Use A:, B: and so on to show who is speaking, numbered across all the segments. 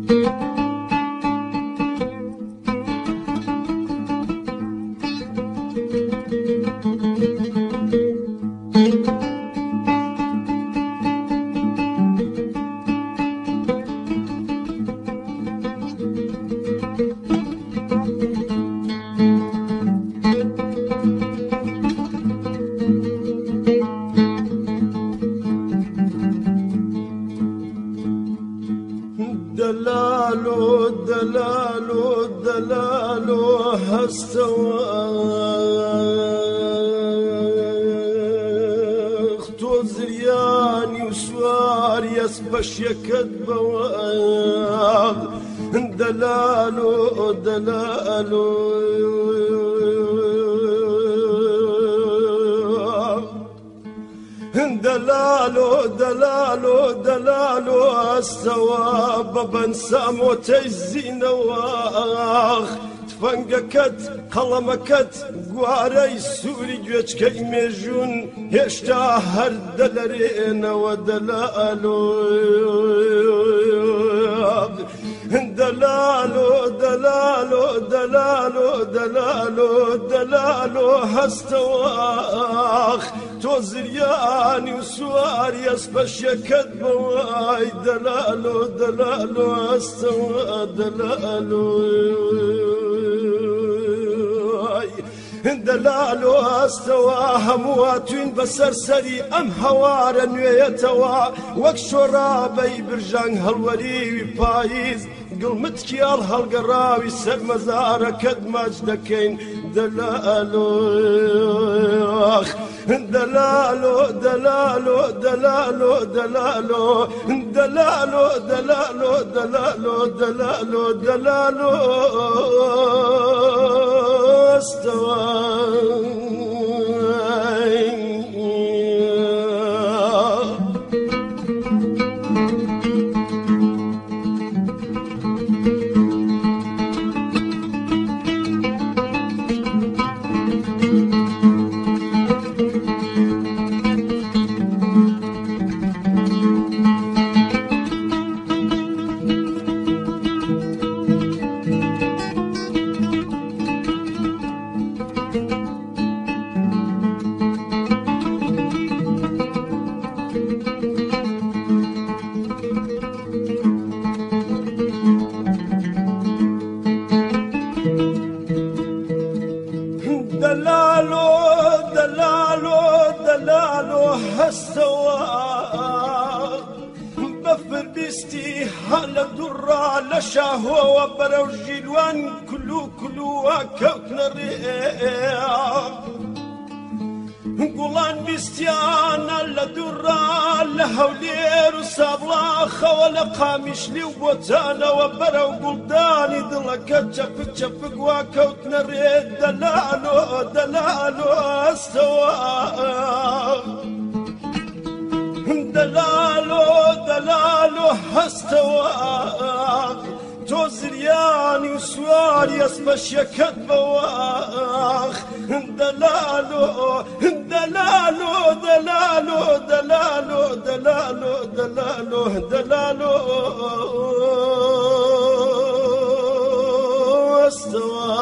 A: دلالو دلالو دلالو هستواخ تو زرياني وسواري اسبش يكد بواغ دلالو دلالو دلالو دلالو دلالو استوى ببنسى موتي الزينواخ تفنقكت قلمكت قواري سوري جوش كي ميجون هشتا هر دلرين ودلالو دلالو دلالو دلالو دلالو دلالو هستواخ تو زرياني وسواري اسبش يكد بواي دلالو دلالو هستوا دلالو دلالو استوى همواتين بسرسري ام هوار نويتوا وكشرابي برجان هالوري بايز قلمتكي هالقراوي سر مزارك مجدكين دلالو دلالو دلالو دلالو دلالو دلالو دلالو دلالو دلالو دلالو استوى دلالو دلالو دلالو هستوا بفر بيستي هلا درا لشاهو وبروجيلوان كلو كلو وكوكنا الرياح قولان بيستيانا لدرا لهولير وسابلاخا ولا قامش لي وبوتانا وبرا وقلداني دلك تشفك تشفك وكوتنا الريد دلالو دلالو استوى دلالو دلالو استوى تو زرياني وسواري اسبش يكد بواخ دلالو دلالو دلالو دلالو دلالو دلالو دلالو استوى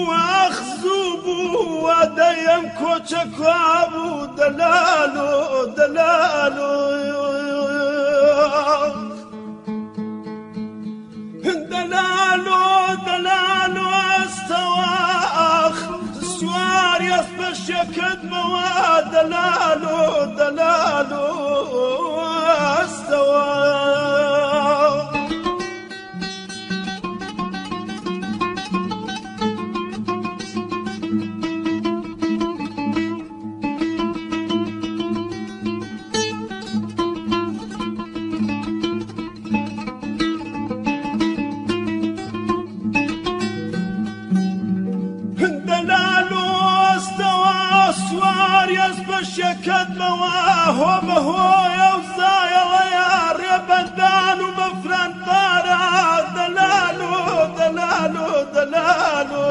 A: واخزوب وديم كوتشكواب دلالو دلالو دلالو دلالو استواخ سوار يصبش يكدموا دلالو دلالو استواخ شكد مواه بهو يوزاي ويا ربندان ومفرن بارا دلالو دلالو دلالو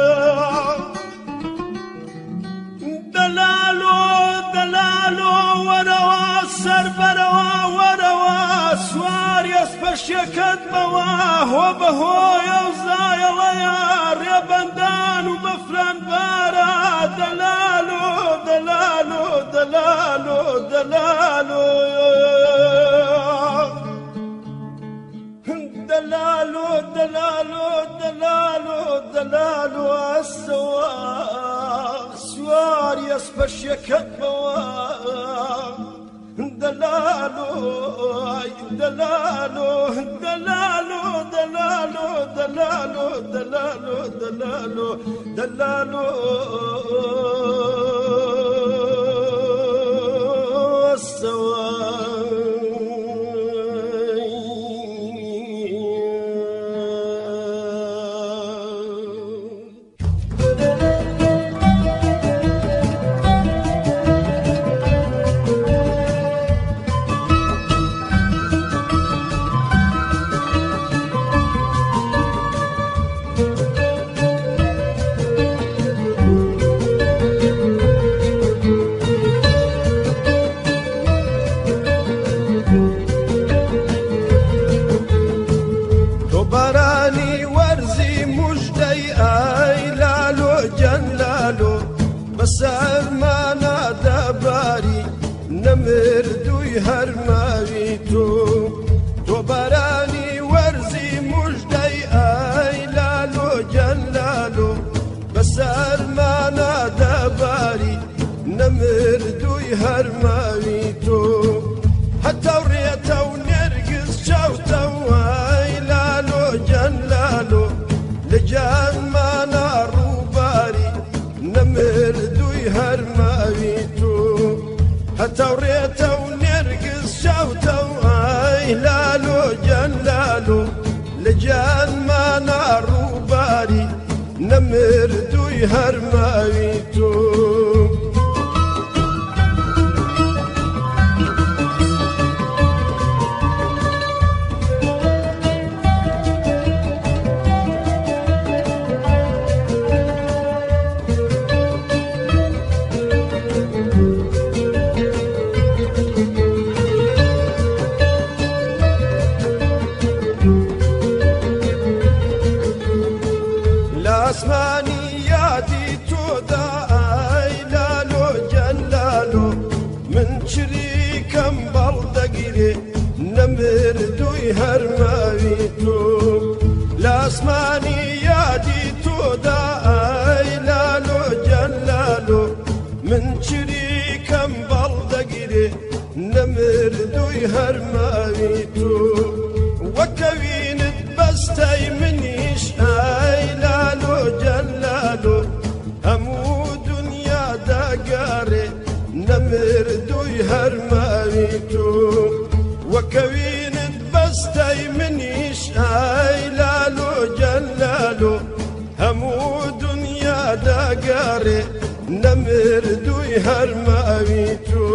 A: دلالو دلالو وروا سربروا وروا سوار يسبش شكد مواه بهو يوزاي ويا ربندان ومفرن بارا دلالو دلالو دلالو دلالو دلالو دلالو دلالو دلالو السواق سوار يصبش يكتبوا دلالو دلالو دلالو دلالو دلالو دلالو دلالو دلالو بسر ما نادى باري نمردو يهرماوي تو براني ورزي مجدي اي لالو جلالو بسر ما نادى باري نمردو يهرماوي حتى وريتا ونرقص شوتا اي لالو جلالو لجان ما نارو باري نمردو يهرماويتو حتى وريتا ونرقص شوتا اي لالو جلالو لجان ما نارو باري نمردو يهرماويتو اسماني يادي تودا اي لالو جلالو من شريكم بلدقري نمردو يهرماويتو لاسماني يادي تودا اي لالو جلالو من شريكم بلدقري نمردو يهرماويتو وكوين بستي منيش اي لالو جلالو همو دنيا داقاري نمردو يهرماويتو وكوين بستي منيش اي لالو جلالو همو دنيا داقاري نمردو يهرماويتو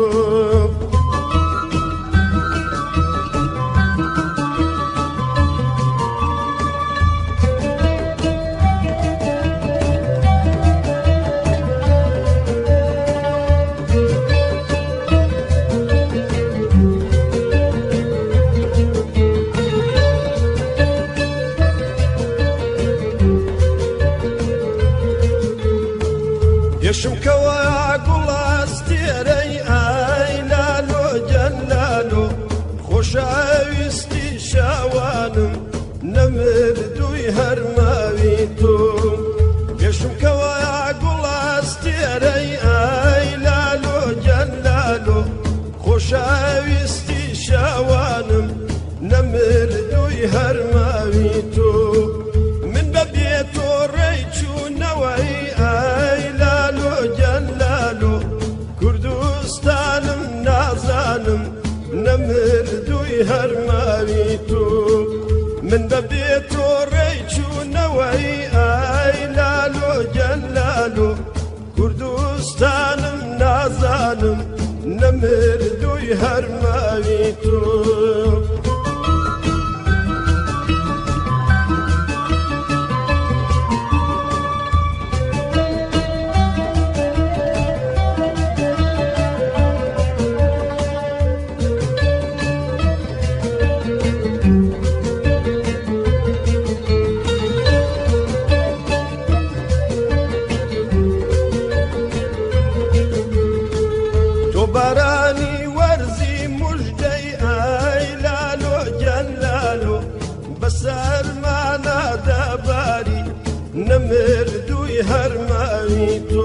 A: يشمكوا قلاستيري لالو جلالو خوش عويستي شوانم نمردو هرماويتو يشمكوا قلاستيري لالو جلالو خوش عويستي شوانم نمردو هرماويتو من ببيتو ريتشو نوعي كردستانم نازانم نمردوی هرماویتو من ببیتو ریچو نوعی لالو جلالو کردستانم نازانم نمردوی هرماویتو براني ورزي مجدي لالو جلالو بس هرمانا دباري نمردوي هرماويتو